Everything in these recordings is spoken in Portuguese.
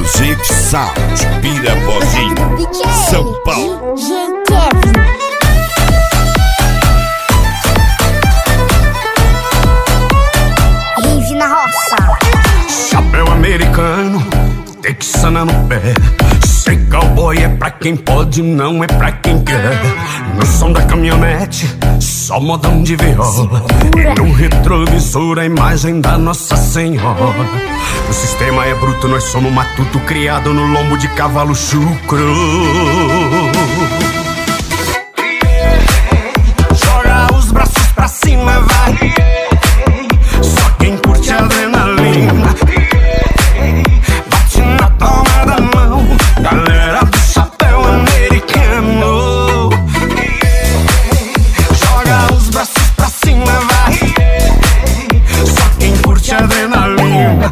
Exclusive Sound, Pirapozinho, São Paulo. Rave na roça. Chapéu americano, texana no pé. Ser cowboy é pra quem pode, não é pra quem quer. No som da caminhonete, só modão de viola. E no retrovisor a imagem da Nossa Senhora. O sistema é bruto, nós somos matuto criado no lombo de cavalo chucro. Joga os braços pra cima, vai. Só quem curte adrenalina. Bate na palma da mão, galera do chapéu americano. Joga os braços pra cima, vai. Só quem curte adrenalina.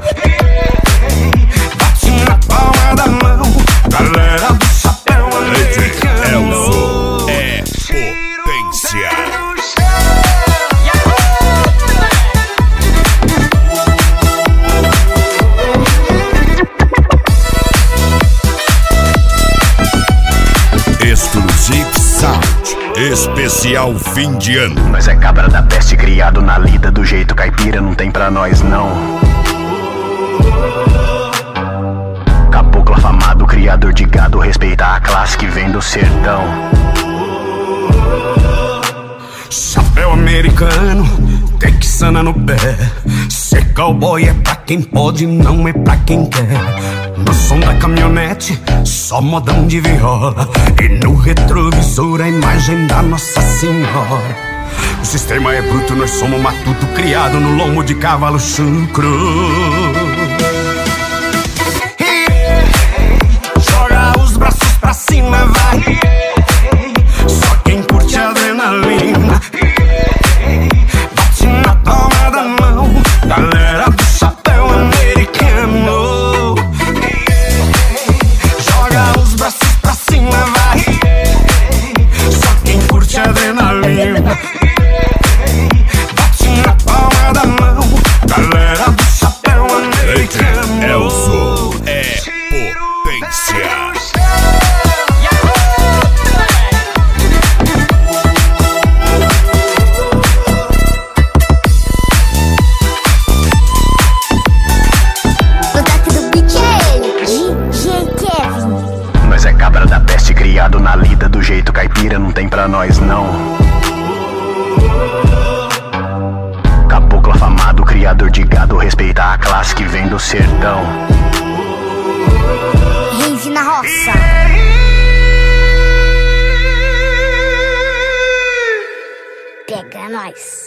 Bate na palma da mão, galera do chapéu americano. Elzo é potência. Exclusive Sound, especial fim de ano. Nós é cabra da peste, criado na lida do jeito caipira, não tem pra nós não. Caboclo afamado, criador de gado, respeitar a classe que vem do sertão. Chapéu americano, texana no pé. Ser cowboy é pra quem pode, não é pra quem quer. No som da caminhonete, só modão de viola. E no retrovisor a imagem da Nossa Senhora. O sistema é bruto, nós somos matuto criado no lombo de cavalo chucro. Joga os braços pra cima, vai. Só quem curte adrenalina. Bate na palma da mão, galera do chapéu americano. Joga os braços pra cima, vai. Só quem curte adrenalina. Bate na palma da mão, galera do chapéu americano. Elzo é potência. Nós é cabra da peste, criado na lida do jeito caipira, não tem pra nós não. Caboclo afamado, criador de gado, respeitar a classe que vem do sertão. Rave na roça. Pega nós.